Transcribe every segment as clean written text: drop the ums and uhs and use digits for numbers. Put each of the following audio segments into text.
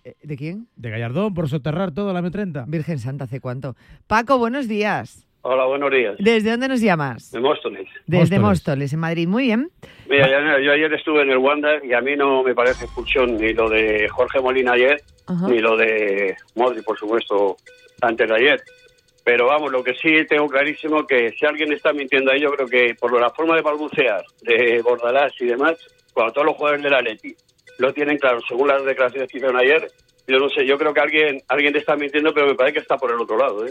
¿De quién? De Gallardón, por soterrar todo la M30. Virgen Santa, ¿hace cuánto? Paco, buenos días. Hola, buenos días. ¿Desde dónde nos llamas? De Móstoles. Desde Móstoles, en Madrid. Muy bien. Mira, yo ayer estuve en el Wanda y a mí no me parece expulsión ni lo de Jorge Molina ayer, ni lo de Modric, por supuesto, antes de ayer. Pero vamos, lo que sí tengo clarísimo que si alguien está mintiendo ahí, yo creo que por la forma de balbucear de Bordalás y demás, cuando todos los jugadores del Atleti lo tienen claro, según las declaraciones que hicieron ayer, yo no sé, yo creo que alguien te está mintiendo, pero me parece que está por el otro lado, ¿eh?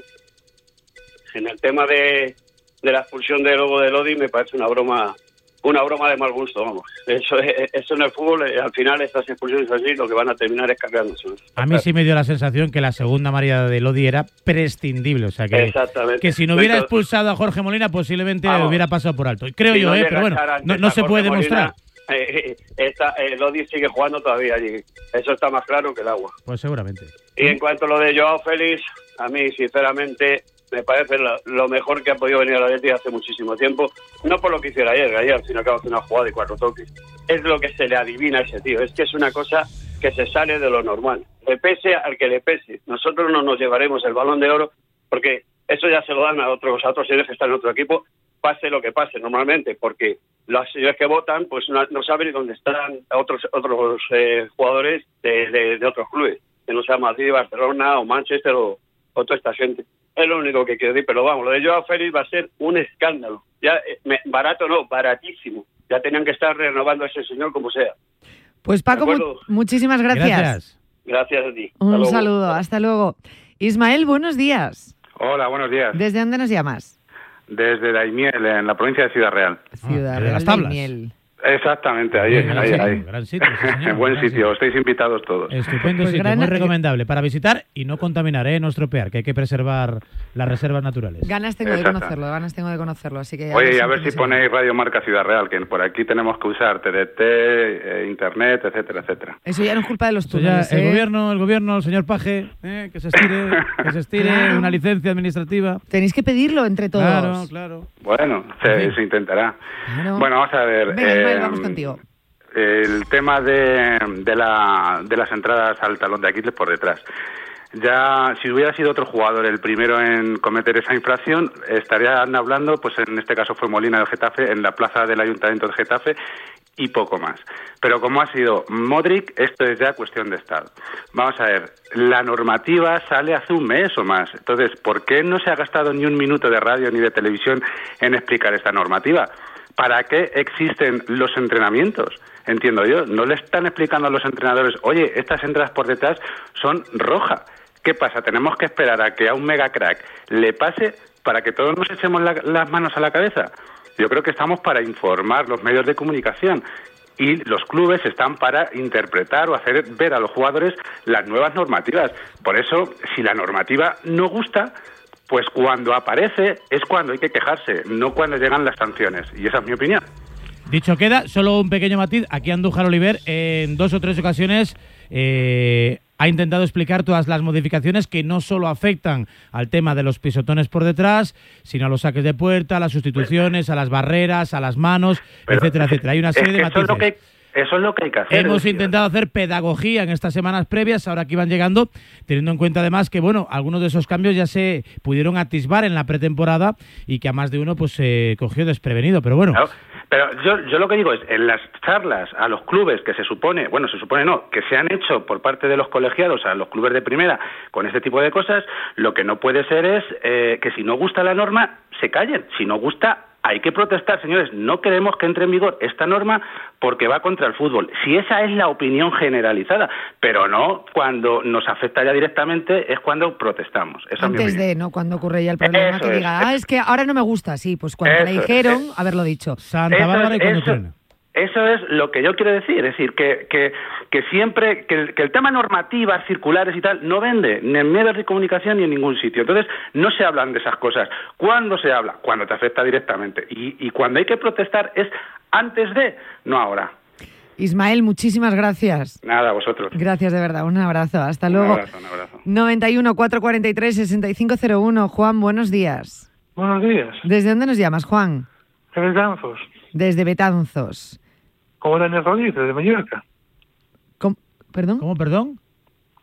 En el tema de la expulsión de Lobo de Lodi me parece una broma de mal gusto, vamos. Eso en el fútbol, al final estas expulsiones así lo que van a terminar es cargándose. A mí sí me dio la sensación que la segunda amarilla de Lodi era prescindible, o sea que si no hubiera expulsado a Jorge Molina posiblemente hubiera pasado por alto. Creo yo, pero bueno, no se puede demostrar. Lodi sigue jugando todavía allí. Eso está más claro que el agua. Pues seguramente. Y en cuanto a lo de Joao Félix, a mí sinceramente me parece lo mejor que ha podido venir a la Atleti hace muchísimo tiempo, no por lo que hiciera ayer, al fin y al cabo hace una jugada de 4 toques, es lo que se le adivina a ese tío, es que es una cosa que se sale de lo normal, le pese al que le pese, nosotros no nos llevaremos el Balón de Oro, porque eso ya se lo dan a otros señores que están en otro equipo, pase lo que pase normalmente, porque los señores que votan pues no saben ni dónde están otros jugadores de otros clubes, que no sea Madrid, Barcelona o Manchester o toda esta gente. Es lo único que quiero decir, pero vamos, lo de Joao Félix va a ser un escándalo. Ya barato no, baratísimo. Ya tenían que estar renovando a ese señor como sea. Pues Paco, muchísimas gracias. Gracias a ti. Un saludo, hasta luego. Ismael, buenos días. Hola, buenos días. ¿Desde dónde nos llamas? Desde Daimiel, en la provincia de Ciudad Real. Ciudad Real, Daimiel. Exactamente, ahí. Gran sitio, sí, señor. Buen sitio, estáis invitados todos. Estupendo sitio, muy recomendable para visitar y no contaminar, no estropear, que hay que preservar las reservas naturales. Ganas tengo de conocerlo, así que... Oye, a ver si ponéis Radio Marca Ciudad Real, que por aquí tenemos que usar TDT, Internet, etcétera, etcétera. Eso ya no es culpa de los túneles, El gobierno, el señor Paje, que se estire, una licencia administrativa. Tenéis que pedirlo entre todos. Claro. Bueno, se intentará. Claro. Bueno, vamos a ver... Venga, vamos contigo. El tema de las entradas al talón de Aquiles por detrás. Ya, si hubiera sido otro jugador el primero en cometer esa infracción, estarían hablando, pues en este caso fue Molina del Getafe, en la plaza del Ayuntamiento de Getafe y poco más. Pero como ha sido Modric, esto es ya cuestión de Estado. Vamos a ver, la normativa sale hace un mes o más. Entonces, ¿por qué no se ha gastado ni un minuto de radio ni de televisión en explicar esta normativa? ¿Para qué existen los entrenamientos? Entiendo yo. No le están explicando a los entrenadores, oye, estas entradas por detrás son rojas. ¿Qué pasa? ¿Tenemos que esperar a que a un mega crack le pase para que todos nos echemos las manos a la cabeza? Yo creo que estamos para informar los medios de comunicación y los clubes están para interpretar o hacer ver a los jugadores las nuevas normativas. Por eso, si la normativa no gusta, pues cuando aparece es cuando hay que quejarse, no cuando llegan las sanciones. Y esa es mi opinión. Dicho queda, solo un pequeño matiz. Aquí Andújar Oliver en 2 o 3 ocasiones ha intentado explicar todas las modificaciones que no solo afectan al tema de los pisotones por detrás, sino a los saques de puerta, a las sustituciones, a las barreras, a las manos, etcétera. Hay una serie de matices. Eso es lo que hay que hacer. Hemos intentado hacer pedagogía en estas semanas previas, ahora que iban llegando, teniendo en cuenta además que, bueno, algunos de esos cambios ya se pudieron atisbar en la pretemporada y que a más de uno pues se cogió desprevenido, pero bueno. Claro, pero yo lo que digo es, en las charlas a los clubes que se supone no, que se han hecho por parte de los colegiados a los clubes de primera con este tipo de cosas, lo que no puede ser es que si no gusta la norma, se callen. Si no gusta, hay que protestar, señores. No queremos que entre en vigor esta norma porque va contra el fútbol. Si esa es la opinión generalizada, pero no cuando nos afecta ya directamente es cuando protestamos. Esa antes de, ¿no? Cuando ocurre ya el problema, que diga, es que ahora no me gusta. Sí, pues cuando le dijeron, haberlo dicho. Santa Bárbara y cuando truena. Eso es lo que yo quiero decir, es decir, que siempre, que el tema normativas, circulares y tal, no vende ni en medios de comunicación ni en ningún sitio. Entonces, no se hablan de esas cosas. ¿Cuándo se habla? Cuando te afecta directamente. Y cuando hay que protestar es antes de, no ahora. Ismael, muchísimas gracias. Nada, a vosotros. Gracias de verdad, un abrazo, hasta luego. Un abrazo. 91 443 6501. Juan, buenos días. Buenos días. ¿Desde dónde nos llamas, Juan? De Betanzos. Desde Betanzos. Como Daniel Rodríguez, de Mallorca. ¿Perdón? ¿Cómo, perdón?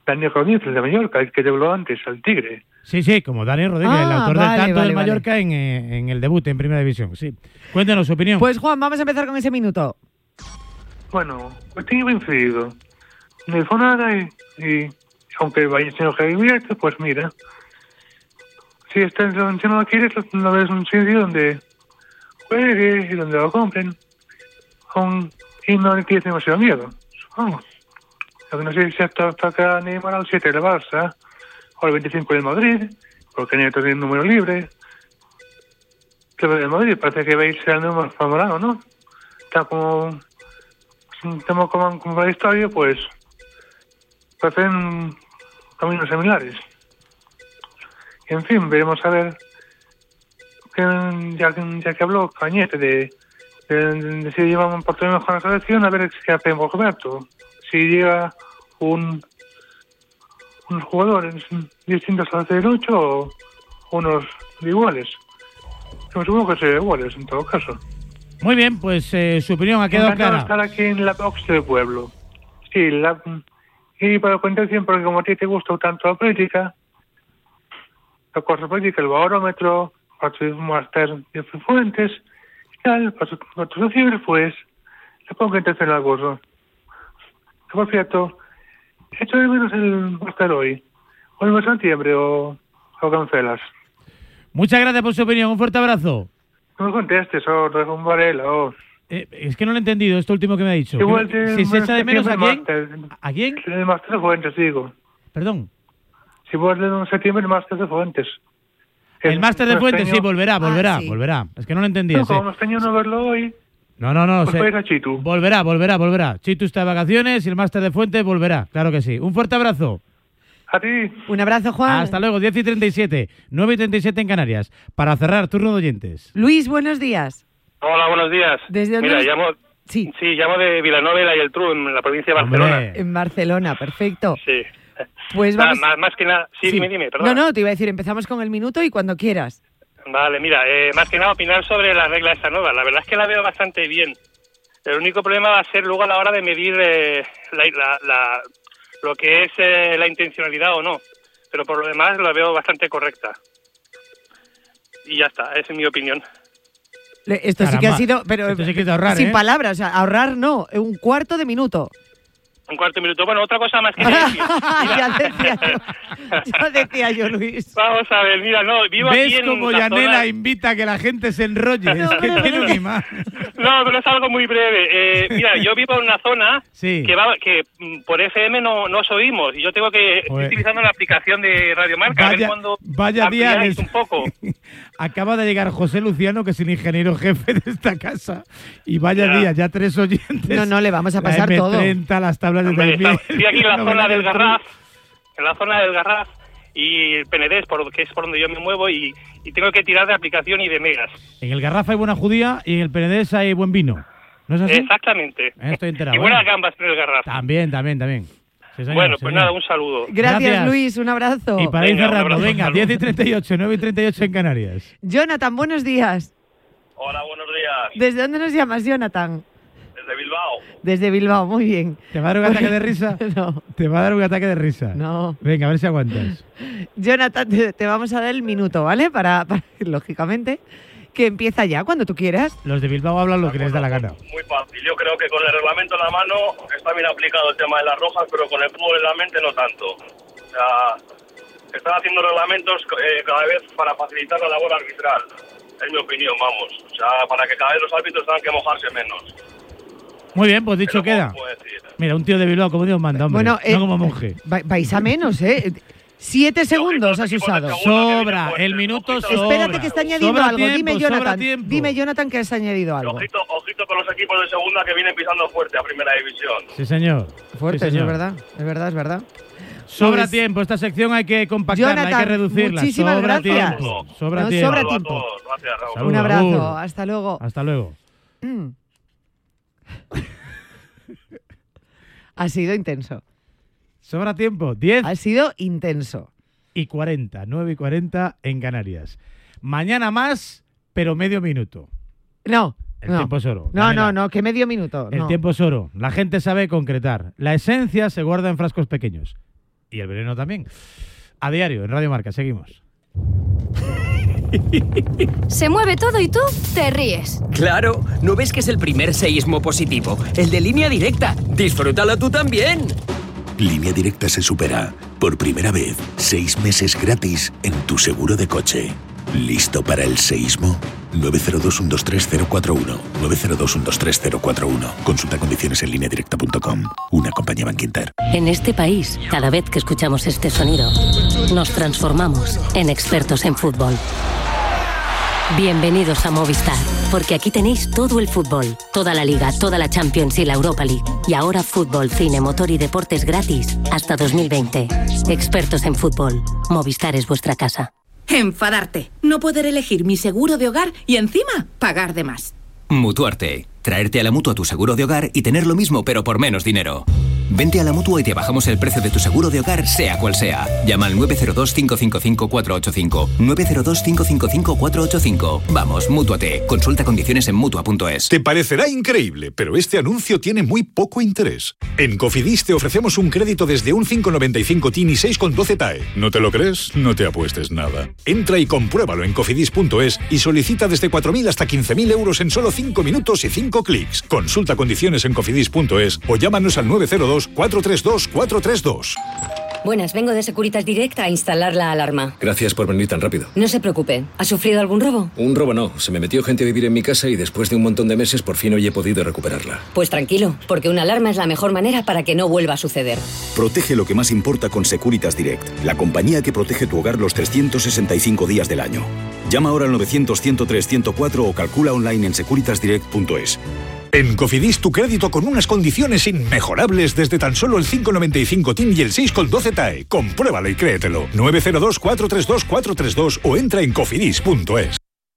Daniel Rodríguez, el de Mallorca, el que te habló antes, al Tigre. Sí, como Daniel Rodríguez, el autor del tanto del vale. Mallorca en el debut en Primera División. Sí. Cuéntenos su opinión. Pues Juan, vamos a empezar con ese minuto. Bueno, pues tengo influido. No hizo nada y aunque vaya siendo que divierte, pues mira. Si no lo quieres, lo ves en un sitio donde juegue y donde lo compren. Y no le tienes demasiado miedo, supongo. Lo que no sé si hasta acá Neymar al 7 del Barça o al 25 del Madrid, porque Neymar tiene un número libre. Pero del Madrid parece que veis el número favorable, ¿no? Está como la historia, pues parecen caminos similares. Y en fin, veremos a ver, ya que habló Cañete de si lleva un portero mejor a la selección, a ver qué hace Roberto. Si llega unos jugadores distintos a los del 8 o unos iguales. Yo supongo que serían iguales en todo caso. Muy bien, pues su opinión ha quedado clara. Estar aquí en la box del pueblo. Sí, y para contar siempre, porque como a ti te gusta tanto la política, la cosa política, el barómetro, el máster de fuentes, y tal, para tus cifras, pues, le pongo en tercer curso. Que por cierto, echo de menos el máster hoy, o el mes de septiembre, o cancelas. Muchas gracias por su opinión, un fuerte abrazo. No me contestes, un Varela, es que no lo he entendido, esto último que me ha dicho. Si se echa de menos, ¿a quién? ¿A quién? El máster de Fuentes, digo. Perdón. Si vuelve en septiembre, el máster de Fuentes. El máster de Fuentes, sí, volverá. Sí. Es que no lo entendía. No, como este año no verlo hoy. No. Pues puede ir a Chitu. Volverá. Chitu está de vacaciones y el máster de Fuentes volverá. Claro que sí. Un fuerte abrazo. A ti. Un abrazo, Juan. Hasta luego, 10:37, 9:37 en Canarias. Para cerrar, turno de oyentes. Luis, buenos días. Hola, buenos días. ¿Desde dónde? Mira, llamo de Vilanova y la Geltrú, en la provincia de Barcelona. Hombre. En Barcelona, perfecto. Sí. Pues vamos. Más que nada... Sí, dime, perdón. No, te iba a decir, empezamos con el minuto y cuando quieras. Vale, mira, más que nada opinar sobre la regla esta nueva. La verdad es que la veo bastante bien. El único problema va a ser luego a la hora de medir lo que es la intencionalidad o no. Pero por lo demás la veo bastante correcta. Y ya está, esa es mi opinión. Esto sí que ha sido, pero esto sí que es de ahorrar, sin palabras, o sea, ahorrar no, un cuarto de minuto. Un cuarto de minuto. Bueno, otra cosa más que decir. Ya decía yo, Luis. Vamos a ver, mira, vivo ¿Ves aquí en cómo la Yanela zona... invita a que la gente se enrolle? Es que tiene un imán. No, pero es algo muy breve. Mira, yo vivo en una zona Sí. que por FM no os oímos. Y yo tengo que... Estoy utilizando la aplicación de Radio Marca. A ver cuándo Vaya día. un poco. Acaba de llegar José Luciano, que es el ingeniero jefe de esta casa. Y vaya día, ya 3 oyentes. No, le vamos a pasar la todo. M30, las tablas de Hombre, Daimiel. estoy aquí en la zona del Garraf. En la zona del Garraf. Y el Penedés, que es por donde yo me muevo. Y tengo que tirar de aplicación y de megas. En el Garraf hay buena judía y en el Penedés hay buen vino. ¿No es así? Exactamente. Estoy enterado. Y buenas gambas en el Garraf. También. Sí, señor, Bueno, sí, pues señor. nada, un saludo. Gracias, Luis, un abrazo. Y para ir Venga, un cerrando, abrazo, venga, un saludo. 10:38, 9:38 en Canarias. Jonathan, buenos días. Hola, buenos días. ¿Desde dónde nos llamas, Jonathan? Desde Bilbao. Desde Bilbao, muy bien. ¿Te va a dar un ataque de risa? No. Te va a dar un ataque de risa. No. Venga, a ver si aguantas. Jonathan, te vamos a dar el minuto, ¿vale? Para lógicamente, que empieza ya, cuando tú quieras. Los de Bilbao hablan lo que les da la gana. Muy fácil. Yo creo que con el reglamento en la mano está bien aplicado el tema de las rojas, pero con el fútbol en la mente no tanto. O sea, están haciendo reglamentos cada vez para facilitar la labor arbitral. Es mi opinión, vamos. O sea, para que cada vez los árbitros tengan que mojarse menos. Muy bien, pues dicho Pero, queda. ¿cómo puedo decir? Mira, un tío de Bilbao, como Dios manda, hombre. Bueno, no como monje. Vais a menos, ¿eh? 7 segundos has usado. Sobra, el minuto sobra. Espérate que está añadiendo Sobra algo. tiempo, Dime, sobra Jonathan. tiempo. Dime, Jonathan, que has añadido algo. Ojito con los equipos de segunda que vienen pisando fuerte a primera división. Sí, señor. Fuerte, Sí, es señor. verdad. Es verdad. Sobra Pues, tiempo, esta sección hay que compactarla, Jonathan, hay que reducirla. muchísimas sobra gracias. tiempo. Sobra No, tiempo. sobra Saludos a tiempo. todos. Gracias, Raúl. Saludos. Un abrazo. Raúl. Hasta luego. Hasta luego. Ha sido intenso. Sobra tiempo. 10 Ha sido intenso. y 40, 9:40 en Canarias. Mañana más, pero medio minuto. No. El no. tiempo es oro. No, Daniela. no, que medio minuto. El no. tiempo es oro. La gente sabe concretar. La esencia se guarda en frascos pequeños. y el veneno también. A diario, en Radio Marca, seguimos. Se mueve todo y tú te ríes. Claro, ¿no ves que es el primer seísmo positivo? El de Línea Directa. ¡Disfrútalo tú también! Línea Directa se supera. Por primera vez, 6 meses gratis en tu seguro de coche. ¿Listo para el seísmo? 902-123-041. 902-123-041. Consulta condiciones en lineadirecta.com. Una compañía Banco Inter. En este país, cada vez que escuchamos este sonido, nos transformamos en expertos en fútbol. Bienvenidos a Movistar, porque aquí tenéis todo el fútbol, toda la Liga, toda la Champions y la Europa League. Y ahora fútbol, cine, motor y deportes gratis hasta 2020. Expertos en fútbol. Movistar es vuestra casa. Enfadarte, no poder elegir mi seguro de hogar y encima pagar de más. Mutuarte. Traerte a la Mutua tu seguro de hogar y tener lo mismo pero por menos dinero. Vente a la Mutua y te bajamos el precio de tu seguro de hogar, sea cual sea. Llama al 902-555-485. 902-555-485. Vamos, Mútuate. Consulta condiciones en Mutua.es. Te parecerá increíble, pero este anuncio tiene muy poco interés. En Cofidis te ofrecemos un crédito desde un 5,95 TIN y 6,12 TAE. ¿No te lo crees? No te apuestes nada. Entra y compruébalo en Cofidis.es y solicita desde 4.000 hasta 15.000 euros en solo 5 minutos y 5 clics. Consulta condiciones en Cofidis.es o llámanos al 902-432-432. Buenas, vengo de Securitas Direct a instalar la alarma. Gracias por venir tan rápido. No se preocupe. ¿Ha sufrido algún robo? Un robo no. Se me metió gente a vivir en mi casa y después de un montón de meses por fin hoy he podido recuperarla. Pues tranquilo, porque una alarma es la mejor manera para que no vuelva a suceder. Protege lo que más importa con Securitas Direct, la compañía que protege tu hogar los 365 días del año. Llama ahora al 900-103-104 o calcula online en securitasdirect.es. En Cofidis tu crédito con unas condiciones inmejorables desde tan solo el 5,95 TIN y el 6,12 TAE. Compruébalo y créetelo. 902-432-432 o entra en cofidis.es.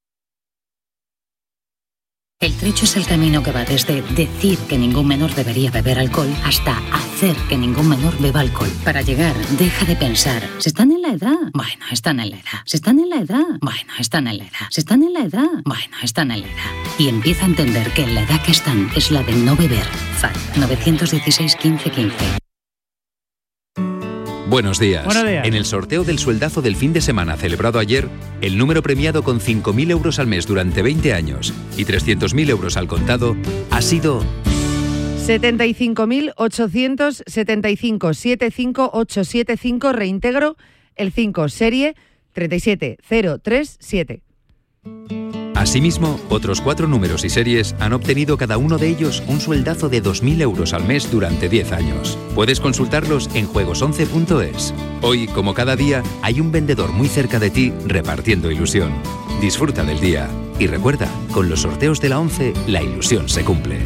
El trecho es el camino que va desde decir que ningún menor debería beber alcohol hasta hacer que ningún menor beba alcohol. Para llegar, deja de pensar, ¿se están en la edad? Bueno, están en la edad. ¿Se están en la edad? Bueno, están en la edad. ¿Se están en la edad? Bueno, están en la edad. Y empieza a entender que en la edad que están es la de no beber. FAD 916 15 15. Buenos días. Buenos días. En el sorteo del sueldazo del fin de semana celebrado ayer, el número premiado con 5.000 euros al mes durante 20 años y 300.000 euros al contado ha sido 75.875 75875, reintegro el 5, serie 37037. Asimismo, otros 4 números y series han obtenido cada uno de ellos un sueldazo de 2.000 euros al mes durante 10 años. Puedes consultarlos en juegos11.es. Hoy, como cada día, hay un vendedor muy cerca de ti repartiendo ilusión. Disfruta del día. Y recuerda, con los sorteos de la 11, la ilusión se cumple.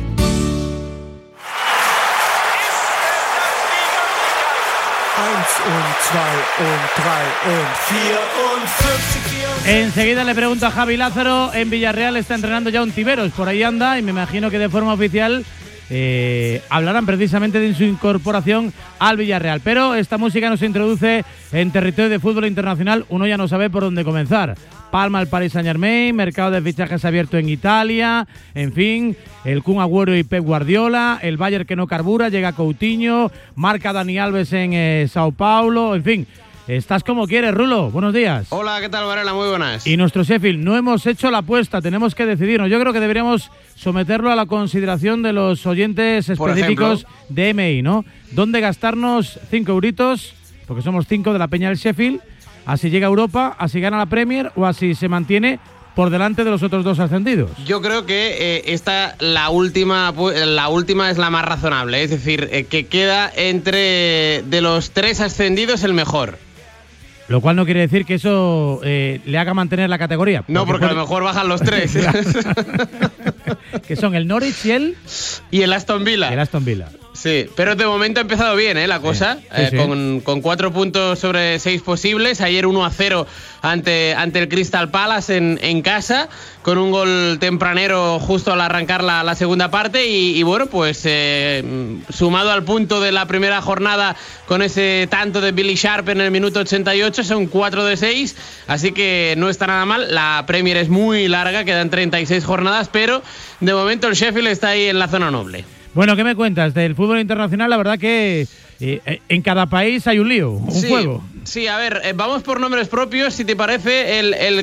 Enseguida le pregunto a Javi Lázaro. En Villarreal está entrenando ya Ontiveros, por ahí anda, y me imagino que de forma oficial hablarán precisamente de su incorporación al Villarreal. Pero esta música nos introduce en territorio de fútbol internacional. Uno ya no sabe por dónde comenzar. Palma el Paris Saint-Germain, mercado de fichajes abierto en Italia, en fin, el Kun Agüero y Pep Guardiola, el Bayern que no carbura, llega Coutinho, marca Dani Alves en Sao Paulo, en fin. Estás como quieres, Rulo. Buenos días. Hola, ¿qué tal, Varela? Muy buenas. Y nuestro Sheffield, no hemos hecho la apuesta, tenemos que decidirnos. Yo creo que deberíamos someterlo a la consideración de los oyentes específicos de MI, ¿no? ¿Dónde gastarnos 5 euritos? Porque somos 5 de la Peña del Sheffield. Así llega a Europa, así gana la Premier o así se mantiene por delante de los otros 2 ascendidos. Yo creo que la última es la más razonable. Es decir, que queda entre de los 3 ascendidos el mejor. Lo cual no quiere decir que eso le haga mantener la categoría. No, porque a lo mejor bajan los 3. Que son el Norwich y el Aston Villa. El Aston Villa. Sí, pero de momento ha empezado bien la cosa, sí. Con 4 puntos sobre 6 posibles. Ayer 1-0 ante el Crystal Palace en casa, con un gol tempranero justo al arrancar la segunda parte y bueno, pues sumado al punto de la primera jornada con ese tanto de Billy Sharp en el minuto 88, son 4 de 6, así que no está nada mal. La Premier es muy larga, quedan 36 jornadas, pero de momento el Sheffield está ahí en la zona noble. Bueno, ¿qué me cuentas del fútbol internacional? La verdad que en cada país hay un lío, un juego. Sí, a ver, vamos por nombres propios. Si te parece,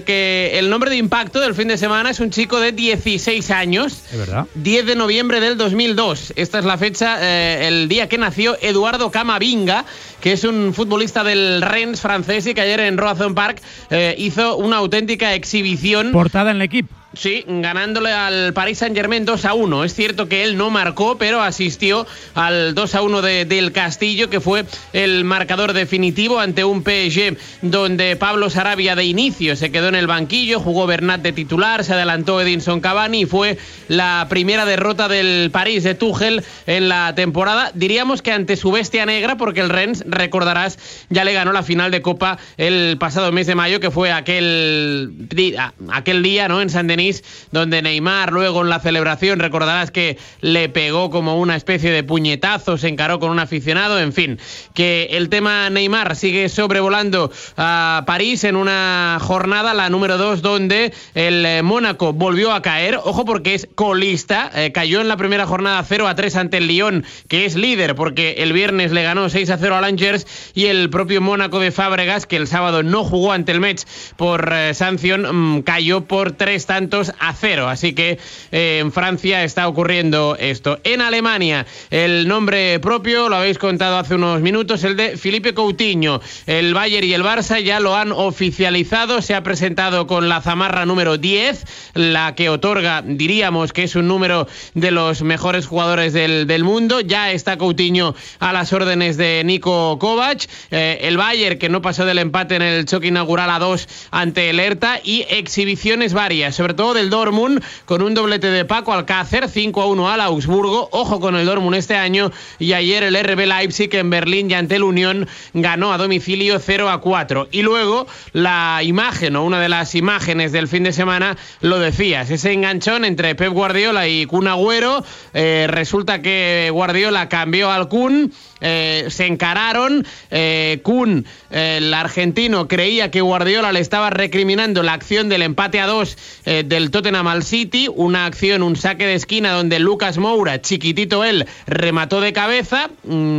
el nombre de impacto del fin de semana es un chico de 16 años. Es verdad. 10 de noviembre del 2002. Esta es la fecha, el día que nació Eduardo Camavinga, que es un futbolista del Rennes francés y que ayer en Roazhon Park hizo una auténtica exhibición. Portada en el equipo. Sí, ganándole al Paris Saint-Germain 2-1. Es cierto que él no marcó, pero asistió al 2-1 del Castillo, que fue el marcador definitivo ante un PSG donde Pablo Sarabia de inicio se quedó en el banquillo, jugó Bernat de titular, se adelantó Edinson Cavani y fue la primera derrota del París de Tuchel en la temporada. Diríamos que ante su bestia negra, porque el Rennes, recordarás, ya le ganó la final de Copa el pasado mes de mayo, que fue aquel día, ¿no?, en Saint-Denis, donde Neymar luego en la celebración, recordarás que le pegó como una especie de puñetazo, se encaró con un aficionado, en fin, que el tema Neymar sigue sobrevolando a París en una jornada, la número 2, donde el Mónaco volvió a caer, ojo porque es colista, cayó en la primera jornada 0-3 ante el Lyon, que es líder porque el viernes le ganó 6-0 al Angers, y el propio Mónaco de Fábregas, que el sábado no jugó ante el Metz por sanción, cayó por 3-0. Así que en Francia está ocurriendo esto. En Alemania, el nombre propio, lo habéis contado hace unos minutos, el de Philippe Coutinho. El Bayern y el Barça ya lo han oficializado, se ha presentado con la zamarra número 10, la que otorga, diríamos que es un número de los mejores jugadores del mundo. Ya está Coutinho a las órdenes de Niko Kovac. El Bayern, que no pasó del empate en el choque inaugural a 2 ante el Hertha, y exhibiciones varias, sobre todo del Dortmund, con un doblete de Paco Alcácer, 5-1 al Augsburgo. Ojo con el Dortmund este año. Y ayer el RB Leipzig en Berlín y ante el Unión ganó a domicilio 0-4. Y luego la imagen, o una de las imágenes del fin de semana, lo decías, ese enganchón entre Pep Guardiola y Kun Agüero. Resulta que Guardiola cambió al Kun, se encararon. Kun, el argentino, creía que Guardiola le estaba recriminando la acción del empate a 2 del Tottenham al City, una acción, un saque de esquina donde Lucas Moura, chiquitito él, remató de cabeza.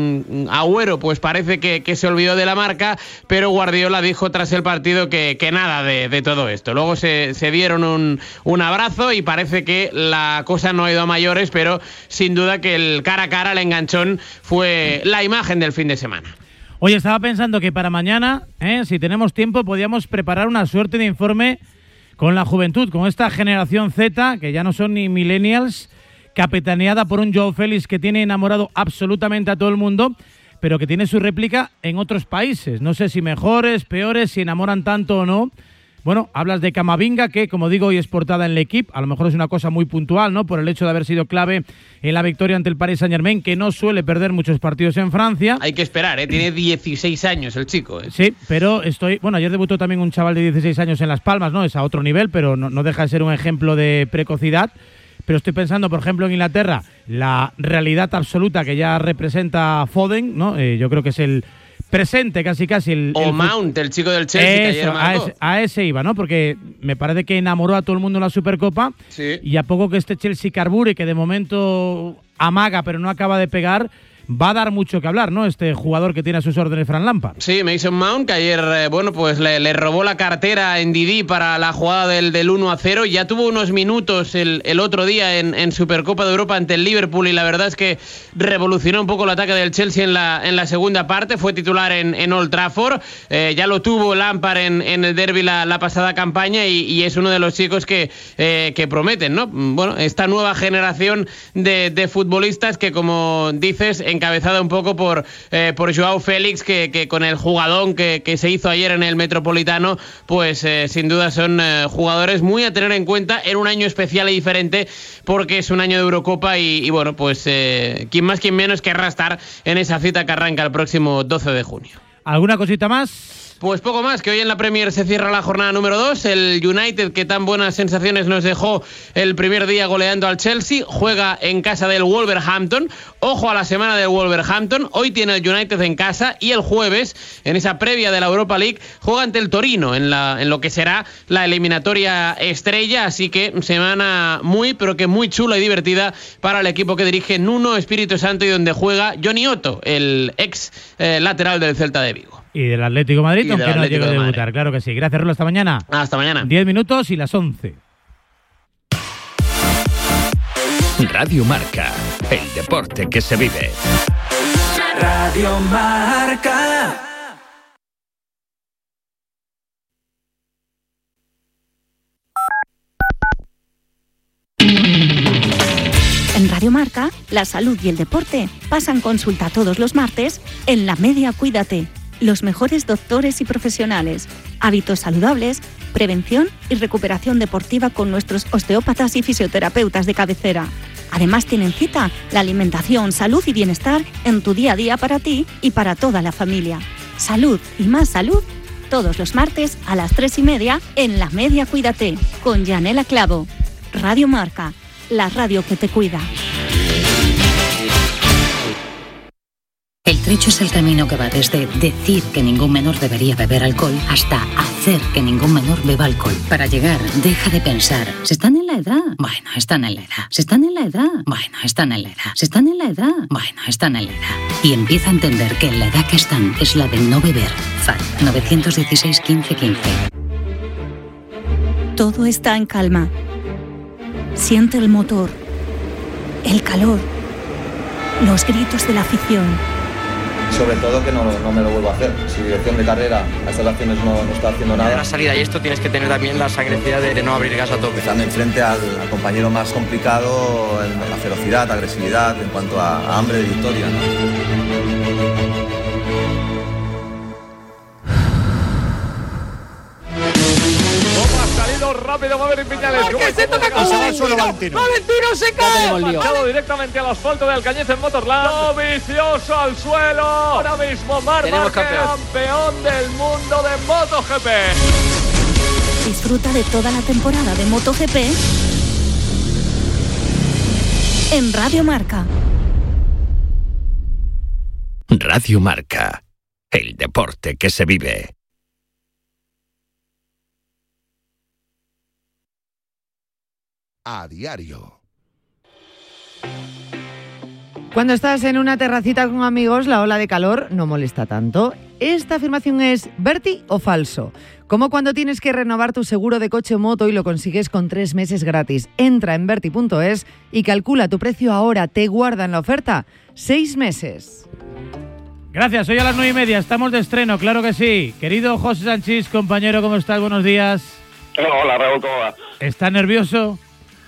Agüero pues parece que se olvidó de la marca, pero Guardiola dijo tras el partido que nada de todo esto. Luego se dieron un abrazo y parece que la cosa no ha ido a mayores, pero sin duda que el cara a cara, el enganchón, fue la imagen del fin de semana. Oye, estaba pensando que para mañana, si tenemos tiempo, podíamos preparar una suerte de informe con la juventud, con esta generación Z, que ya no son ni millennials, capitaneada por un Joao Félix que tiene enamorado absolutamente a todo el mundo, pero que tiene su réplica en otros países. No sé si mejores, peores, si enamoran tanto o no. Bueno, hablas de Camavinga, que como digo hoy es portada en l'Equipe, a lo mejor es una cosa muy puntual, ¿no?, por el hecho de haber sido clave en la victoria ante el Paris Saint-Germain, que no suele perder muchos partidos en Francia. Hay que esperar, tiene 16 años el chico. Sí, pero ayer debutó también un chaval de 16 años en Las Palmas, ¿no?, es a otro nivel, pero no deja de ser un ejemplo de precocidad. Pero estoy pensando, por ejemplo, en Inglaterra, la realidad absoluta que ya representa Foden, ¿no? Yo creo que es el presente casi Mount, el chico del Chelsea, que ayer marcó. A ese iba, ¿no? Porque me parece que enamoró a todo el mundo en la Supercopa. Sí. Y a poco que este Chelsea carbure, que de momento amaga pero no acaba de pegar, va a dar mucho que hablar, ¿no?, este jugador que tiene a sus órdenes Fran Lampard. Sí, Mason Mount, que ayer, pues le robó la cartera en Didi para la jugada del 1-0. Ya tuvo unos minutos el otro día en Supercopa de Europa ante el Liverpool, y la verdad es que revolucionó un poco el ataque del Chelsea en la segunda parte. Fue titular en Old Trafford. Ya lo tuvo Lampard en el derbi la pasada campaña, y es uno de los chicos que prometen, ¿no? Bueno, esta nueva generación de futbolistas que, como dices, encabezada un poco por Joao Félix, que con el jugadón que se hizo ayer en el Metropolitano, pues sin duda son jugadores muy a tener en cuenta en un año especial y diferente, porque es un año de Eurocopa y bueno, pues quien más quien menos querrá estar en esa cita que arranca el próximo 12 de junio. ¿Alguna cosita más? Pues poco más, que hoy en la Premier se cierra la jornada número 2. El United, que tan buenas sensaciones nos dejó el primer día goleando al Chelsea, juega en casa del Wolverhampton. Ojo a la semana del Wolverhampton. Hoy tiene el United en casa y el jueves, en esa previa de la Europa League, juega ante el Torino en lo que será la eliminatoria estrella. Así que semana muy, pero que muy chula y divertida para el equipo que dirige Nuno Espíritu Santo y donde juega Johnny Otto, el ex lateral del Celta de Vigo. Y del Atlético de Madrid, aunque no llegue a debutar, claro que sí. Gracias, Rolo, hasta mañana. Hasta mañana. 10 minutos y las 11. Radio Marca, el deporte que se vive. Radio Marca. En Radio Marca, la salud y el deporte pasan consulta todos los martes en La Media Cuídate. Los mejores doctores y profesionales, hábitos saludables, prevención y recuperación deportiva con nuestros osteópatas y fisioterapeutas de cabecera. Además tienen cita la alimentación, salud y bienestar en tu día a día para ti y para toda la familia. Salud y más salud, todos los martes a las 3:30 en La Media Cuídate, con Yanela Clavo. Radio Marca, la radio que te cuida. El trecho es el camino que va desde decir que ningún menor debería beber alcohol hasta hacer que ningún menor beba alcohol. Para llegar, deja de pensar, ¿se están en la edad? Bueno, están en la edad. ¿Se están en la edad? Bueno, están en la edad. ¿Se están en la edad? Bueno, están en la edad. Y empieza a entender que en la edad que están es la de no beber. FAD 916 15 15. Todo está en calma. Siente el motor, el calor, los gritos de la afición. Sobre todo que no me lo vuelvo a hacer. Si dirección de carrera a estas acciones no está haciendo nada. En la salida y esto tienes que tener también la sangrecida de no abrir gas a tope. Estando enfrente al compañero más complicado en la ferocidad, agresividad, en cuanto a hambre de victoria, ¿no? Rápido Maverick Viñales. Que se toca con Valentino se cae. Marchado directamente al asfalto de Alcañiz en Motorland. Vicioso al suelo. Ahora mismo Marc Márquez, campeón del mundo de MotoGP. Disfruta de toda la temporada de MotoGP en Radio Marca. Radio Marca, el deporte que se vive. A diario. Cuando estás en una terracita con amigos, la ola de calor no molesta tanto. ¿Esta afirmación es verti o falso? Como cuando tienes que renovar tu seguro de coche o moto y lo consigues con 3 meses gratis. Entra en verti.es y calcula tu precio ahora. Te guardan la oferta 6 meses. Gracias, hoy a las 9:30 estamos de estreno, claro que sí. Querido José Sánchez, compañero, ¿cómo estás? Buenos días. Hola, Raúl, ¿cómo va? ¿Estás nervioso?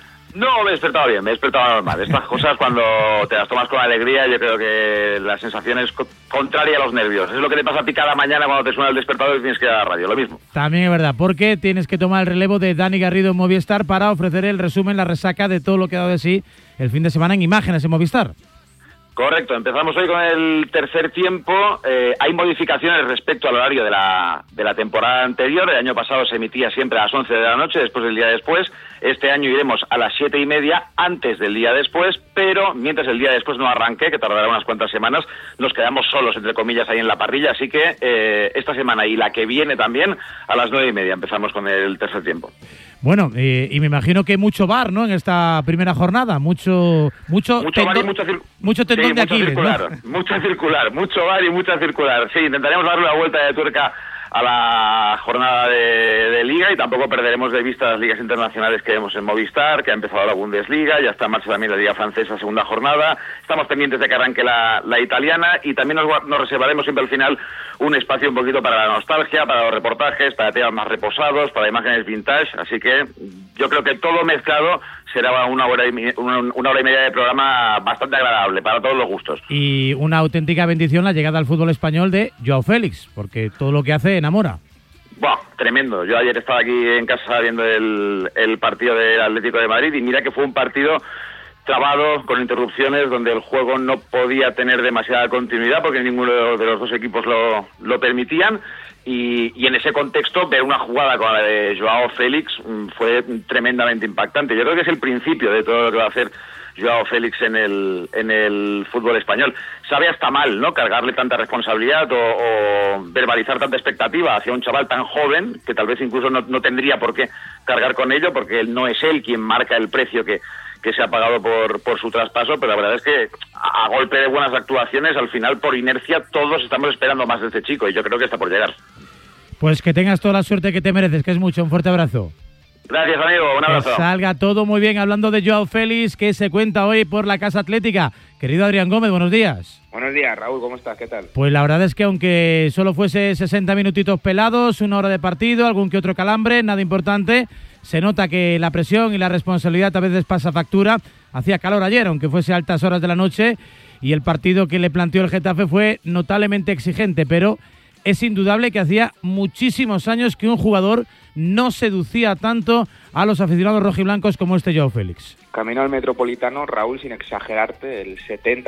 No, me he despertado bien, me he despertado normal. Estas cosas cuando te las tomas con alegría, yo creo que la sensación es contraria a los nervios. Es lo que te pasa a ti cada mañana cuando te suena el despertador y tienes que ir a la radio, lo mismo. También es verdad, porque tienes que tomar el relevo de Dani Garrido en Movistar para ofrecer el resumen, la resaca de todo lo que ha dado de sí el fin de semana en imágenes en Movistar. Correcto, empezamos hoy con el tercer tiempo. Hay modificaciones respecto al horario de la temporada anterior. El año pasado se emitía siempre a las 11 de la noche, después del día después. Este año iremos a las 7:30 antes del día después, pero mientras el día después no arranque, que tardará unas cuantas semanas, nos quedamos solos, entre comillas, ahí en la parrilla. Así que esta semana y la que viene también, a las 9:30 empezamos con el tercer tiempo. Bueno, y me imagino que mucho bar, ¿no?, en esta primera jornada. Mucho bar y mucho tendón de Aquiles, circular, ¿no? Mucho bar y mucha circular. Sí, intentaremos darle la vuelta de tuerca a la jornada de Liga y tampoco perderemos de vista las ligas internacionales que vemos en Movistar, que ha empezado la Bundesliga, ya está en marcha también la Liga Francesa, segunda jornada. Estamos pendientes de que arranque la italiana y también nos reservaremos siempre al final un espacio un poquito para la nostalgia, para los reportajes, para temas más reposados, para imágenes vintage. Así que yo creo que todo mezclado será una hora y media de programa bastante agradable para todos los gustos. Y una auténtica bendición la llegada al fútbol español de Joao Félix, porque todo lo que hace enamora. Buah, tremendo. Yo ayer estaba aquí en casa viendo el partido del Atlético de Madrid y mira que fue un partido trabado, con interrupciones, donde el juego no podía tener demasiada continuidad porque ninguno de los dos equipos lo permitían. Y en ese contexto, ver una jugada como la de Joao Félix fue tremendamente impactante. Yo creo que es el principio de todo lo que va a hacer Joao Félix en el fútbol español. Sabe hasta mal, ¿no?, cargarle tanta responsabilidad o verbalizar tanta expectativa hacia un chaval tan joven, que tal vez incluso no tendría por qué cargar con ello, porque no es él quien marca el precio que se ha pagado por su traspaso, pero la verdad es que a golpe de buenas actuaciones, al final, por inercia, todos estamos esperando más de este chico, y yo creo que está por llegar. Pues que tengas toda la suerte que te mereces, que es mucho. Un fuerte abrazo. Gracias, amigo. Un abrazo. Que salga todo muy bien. Hablando de Joao Félix, que se cuenta hoy por la Casa Atlética. Querido Adrián Gómez, buenos días. Buenos días, Raúl. ¿Cómo estás? ¿Qué tal? Pues la verdad es que aunque solo fuese 60 minutitos pelados, 1 hora de partido, algún que otro calambre, nada importante, se nota que la presión y la responsabilidad a veces pasa factura. Hacía calor ayer, aunque fuese a altas horas de la noche, y el partido que le planteó el Getafe fue notablemente exigente, pero es indudable que hacía muchísimos años que un jugador no seducía tanto a los aficionados rojiblancos como este Joao Félix. Camino al Metropolitano, Raúl, sin exagerarte, el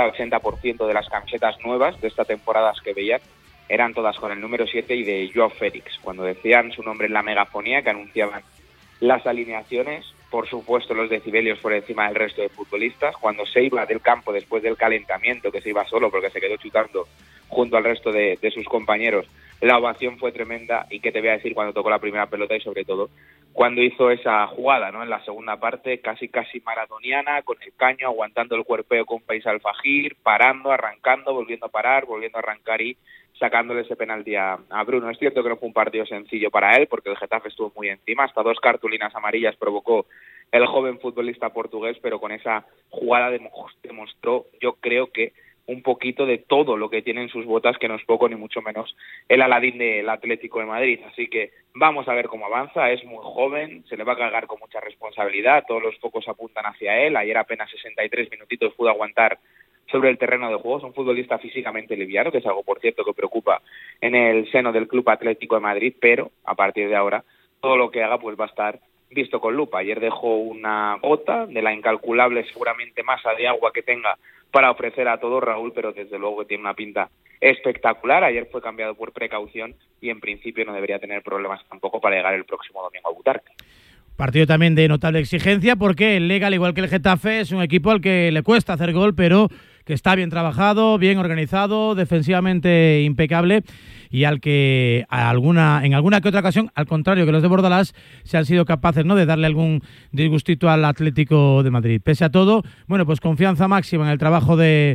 70-80% de las camisetas nuevas de esta temporada que veían eran todas con el número 7 y de Joao Félix. Cuando decían su nombre en la megafonía, que anunciaban las alineaciones, por supuesto los decibelios por encima del resto de futbolistas. Cuando se iba del campo después del calentamiento, que se iba solo porque se quedó chutando junto al resto de sus compañeros, la ovación fue tremenda. Y qué te voy a decir cuando tocó la primera pelota, y sobre todo cuando hizo esa jugada, ¿no?, en la segunda parte, casi maratoniana, con el caño, aguantando el cuerpeo con Faisal Fajir, parando, arrancando, volviendo a parar, volviendo a arrancar y sacándole ese penalti a Bruno. Es cierto que no fue un partido sencillo para él, porque el Getafe estuvo muy encima, hasta 2 cartulinas amarillas provocó el joven futbolista portugués, pero con esa jugada demostró, yo creo que un poquito de todo lo que tiene en sus botas, que no es poco ni mucho menos el Aladín del Atlético de Madrid. Así que vamos a ver cómo avanza. Es muy joven, se le va a cargar con mucha responsabilidad, todos los focos apuntan hacia él. Ayer apenas 63 minutitos pudo aguantar sobre el terreno de juego. Es un futbolista físicamente liviano, que es algo, por cierto, que preocupa en el seno del Club Atlético de Madrid, pero a partir de ahora todo lo que haga pues va a estar visto con lupa. Ayer dejó una gota de la incalculable seguramente masa de agua que tenga para ofrecer a todos, Raúl, pero desde luego tiene una pinta espectacular. Ayer fue cambiado por precaución y en principio no debería tener problemas tampoco para llegar el próximo domingo a Butarque. Partido también de notable exigencia, porque el Lega, al igual que el Getafe, es un equipo al que le cuesta hacer gol, pero que está bien trabajado, bien organizado, defensivamente impecable, y al que en alguna que otra ocasión, al contrario que los de Bordalás, se han sido capaces, ¿no?, de darle algún disgustito al Atlético de Madrid. Pese a todo, bueno, pues confianza máxima en el trabajo de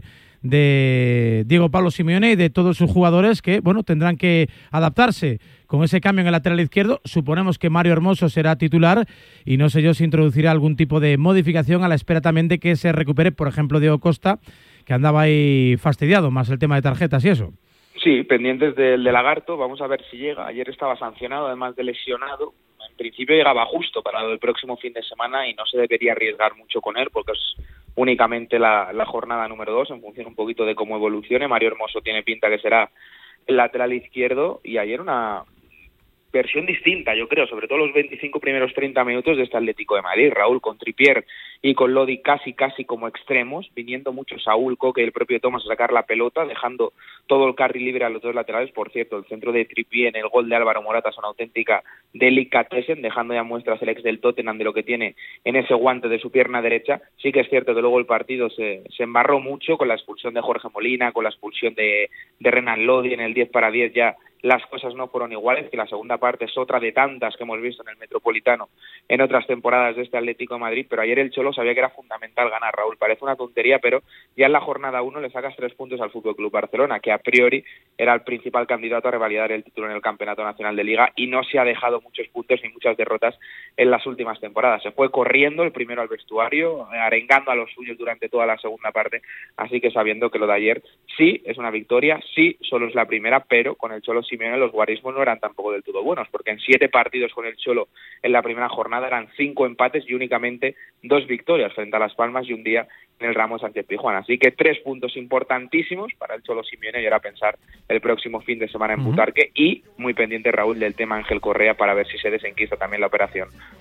Diego Pablo Simeone y de todos sus jugadores, que, bueno, tendrán que adaptarse con ese cambio en el lateral izquierdo. Suponemos que Mario Hermoso será titular y no sé yo si introducirá algún tipo de modificación, a la espera también de que se recupere, por ejemplo, Diego Costa, que andaba ahí fastidiado, más el tema de tarjetas y eso. Sí, pendientes del de Lagarto, vamos a ver si llega. Ayer estaba sancionado, además de lesionado. En principio llegaba justo para el próximo fin de semana y no se debería arriesgar mucho con él, porque es únicamente la jornada número 2, en función un poquito de cómo evolucione. Mario Hermoso tiene pinta que será el lateral izquierdo, y ayer una versión distinta, yo creo, sobre todo los 25 primeros 30 minutos de este Atlético de Madrid, Raúl, con Trippier y con Lodi casi como extremos, viniendo mucho Saúl, Coque y el propio Thomas a sacar la pelota, dejando todo el carril libre a los dos laterales. Por cierto, el centro de Trippier en el gol de Álvaro Morata es una auténtica delicatessen, dejando ya muestras el ex del Tottenham de lo que tiene en ese guante de su pierna derecha. Sí que es cierto que luego el partido se embarró mucho con la expulsión de Jorge Molina, con la expulsión de Renan Lodi en el 10-10, ya las cosas no fueron iguales, que la segunda parte es otra de tantas que hemos visto en el Metropolitano en otras temporadas de este Atlético de Madrid. Pero ayer el Cholo sabía que era fundamental ganar, Raúl. Parece una tontería, pero ya en la jornada 1 le sacas 3 puntos al FC Barcelona, que a priori era el principal candidato a revalidar el título en el Campeonato Nacional de Liga, y no se ha dejado muchos puntos ni muchas derrotas en las últimas temporadas. Se fue corriendo el primero al vestuario, arengando a los suyos durante toda la segunda parte, así que sabiendo que lo de ayer sí es una victoria, sí solo es la primera, pero con el Cholo Simeone los guarismos no eran tampoco del todo buenos, porque en 7 partidos con el Cholo en la primera jornada eran 5 empates y únicamente 2 victorias frente a Las Palmas y un día en el Ramos Sánchez-Pizjuán. Así que 3 puntos importantísimos para el Cholo Simeone, y ahora pensar el próximo fin de semana en Butarque, y muy pendiente, Raúl, del tema Ángel Correa, para ver si se desenquista también la operación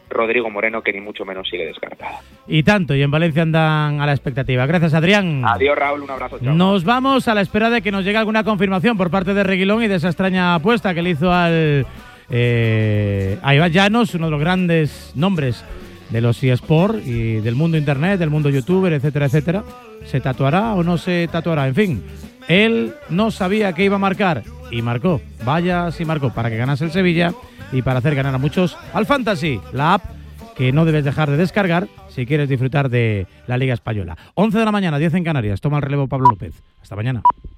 Rodrigo Moreno, que ni mucho menos sigue descartada. Y tanto, y en Valencia andan a la expectativa. Gracias, Adrián. Adiós, Raúl, un abrazo. Chao. Nos vamos a la espera de que nos llegue alguna confirmación por parte de Reguilón y de esa extraña apuesta que le hizo a Iván Llanos, uno de los grandes nombres de los eSport y del mundo internet, del mundo youtuber, etcétera, etcétera. ¿Se tatuará o no se tatuará? En fin, él no sabía que iba a marcar y marcó. Vaya si marcó, para que ganase el Sevilla y para hacer ganar a muchos al Fantasy, la app que no debes dejar de descargar si quieres disfrutar de la Liga Española. 11 de la mañana, 10 en Canarias. Toma el relevo Pablo López. Hasta mañana.